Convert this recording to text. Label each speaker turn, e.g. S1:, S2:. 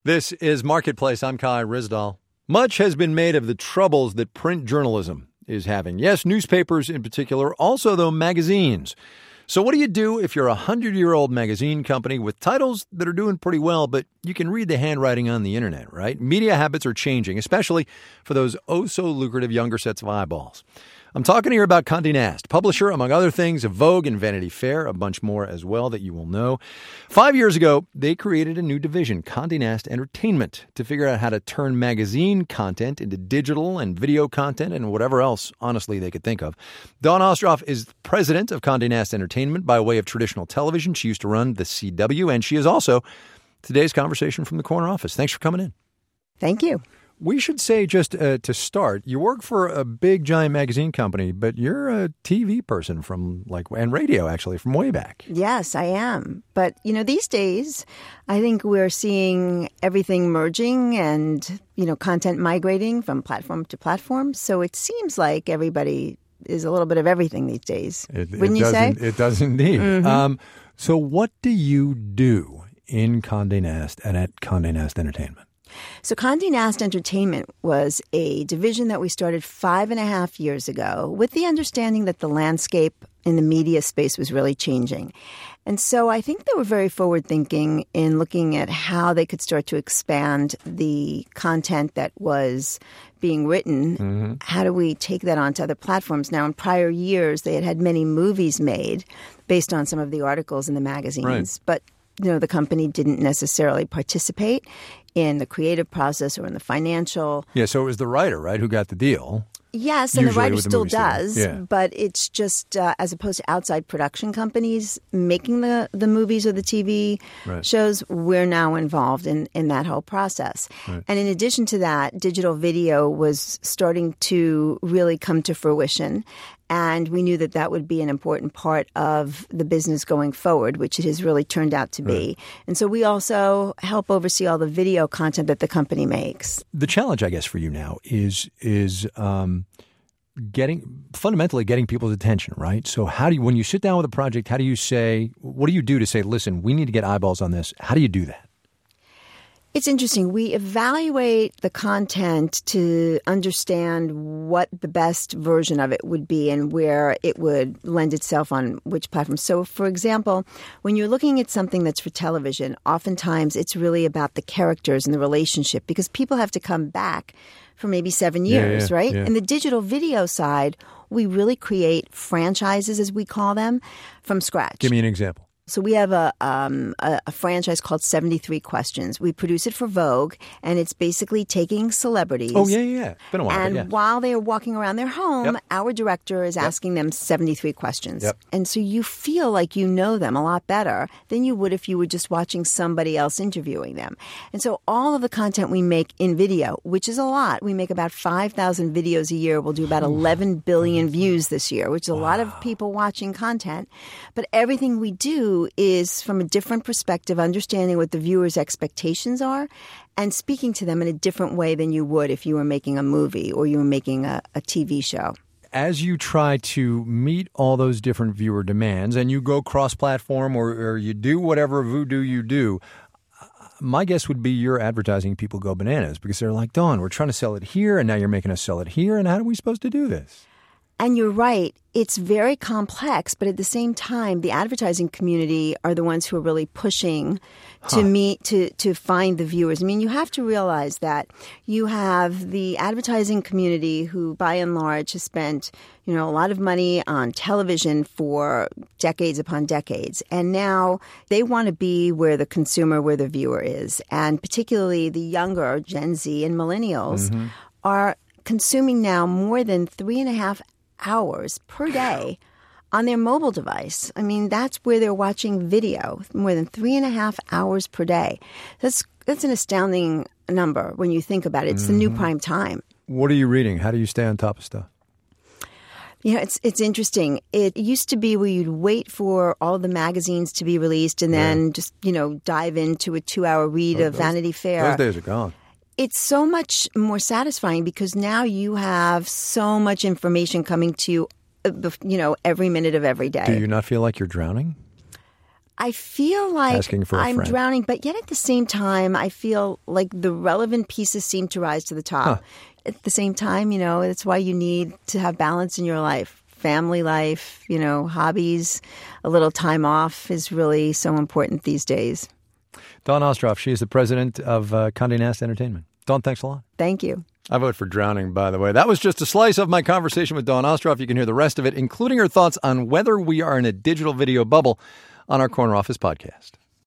S1: This is Marketplace. I'm Kai Ryssdal. Much has been made of the troubles that print journalism is having. Yes, newspapers in particular, also, though, magazines. So what do you do if you're a 100-year-old magazine company with titles that are doing pretty well, but you can read the handwriting on the internet, right? Media habits are changing, especially for those oh-so-lucrative younger sets of eyeballs. I'm talking here about Condé Nast, publisher, among other things, of Vogue and Vanity Fair, a bunch more as well that you will know. 5 years ago, they created a new division, Condé Nast Entertainment, to figure out how to turn magazine content into digital and video content and whatever else, honestly, they could think of. Dawn Ostroff is president of Condé Nast Entertainment by way of traditional television. She used to run the CW, and she is also today's conversation from the corner office. Thanks for coming in.
S2: Thank you.
S1: We should say, just to start, you work for a big, giant magazine company, but you're a TV person and radio, actually, from way back.
S2: Yes, I am. But, these days, I think we're seeing everything merging and, content migrating from platform to platform. So it seems like everybody is a little bit of everything these days. Wouldn't you say?
S1: It does indeed. Mm-hmm. So what do you do in Condé Nast and at Condé Nast Entertainment?
S2: So Condé Nast Entertainment was a division that we started 5.5 years ago with the understanding that the landscape in the media space was really changing. And so I think they were very forward-thinking in looking at how they could start to expand the content that was being written. Mm-hmm. How do we take that onto other platforms? Now, in prior years, they had had many movies made based on some of the articles in the magazines. Right. But the company didn't necessarily participate in the creative process or in the financial.
S1: Yeah, so it was the writer, right, who got the deal.
S2: Yes, and the writer still does, but it's just as opposed to outside production companies making the movies or the TV shows, we're now involved in that whole process. Right. And in addition to that, digital video was starting to really come to fruition. And we knew that that would be an important part of the business going forward, which it has really turned out to be. And so we also help oversee all the video content that the company makes.
S1: The challenge, I guess, for you now is fundamentally getting people's attention, right? So when you sit down with a project, what do you do to say, listen, we need to get eyeballs on this? How do you do that?
S2: It's interesting. We evaluate the content to understand what the best version of it would be and where it would lend itself on which platform. So, for example, when you're looking at something that's for television, oftentimes it's really about the characters and the relationship because people have to come back for maybe 7 years, right? Yeah. In the digital video side, we really create franchises, as we call them, from scratch.
S1: Give me an example.
S2: So we have a franchise called 73 Questions. We produce it for Vogue, and it's basically taking celebrities.
S1: Oh, yeah. Been a while.
S2: And while they are walking around their home, our director is asking them 73 questions. Yep. And so you feel like you know them a lot better than you would if you were just watching somebody else interviewing them. And so all of the content we make in video, which is a lot, we make about 5,000 videos a year. We'll do about 11 billion views this year, which is a lot of people watching content. But everything we do is from a different perspective, understanding what the viewer's expectations are and speaking to them in a different way than you would if you were making a movie or you were making a TV show.
S1: As you try to meet all those different viewer demands and you go cross-platform or you do whatever voodoo you do, my guess would be your advertising people go bananas because they're like, Dawn, we're trying to sell it here and now you're making us sell it here. And how are we supposed to do this?
S2: And you're right. It's very complex, but at the same time, the advertising community are the ones who are really pushing to find the viewers. I mean, you have to realize that you have the advertising community who, by and large, has spent, a lot of money on television for decades upon decades. And now they want to be where the consumer, where the viewer is. And particularly the younger Gen Z and millennials are consuming now more than 3.5 hours per day on their mobile device. I mean, that's where they're watching video, more than 3.5 hours per day. That's an astounding number when you think about it. It's the new prime time.
S1: What are you reading? How do you stay on top of stuff?
S2: It's interesting. It used to be where you'd wait for all the magazines to be released and then just, dive into a 2-hour read of Vanity Fair.
S1: Those days are gone.
S2: It's so much more satisfying because now you have so much information coming to you, every minute of every day.
S1: Do you not feel like you're drowning?
S2: I feel like
S1: asking for a
S2: I'm
S1: friend.
S2: drowning, but yet at the same time, I feel like the relevant pieces seem to rise to the top. At the same time, that's why you need to have balance in your life. Family life, hobbies, a little time off is really so important these days.
S1: Dawn Ostroff, she is the president of Condé Nast Entertainment. Dawn, thanks a lot.
S2: Thank you.
S1: I vote for drowning, by the way. That was just a slice of my conversation with Dawn Ostroff. You can hear the rest of it, including her thoughts on whether we are in a digital video bubble, on our Corner Office podcast.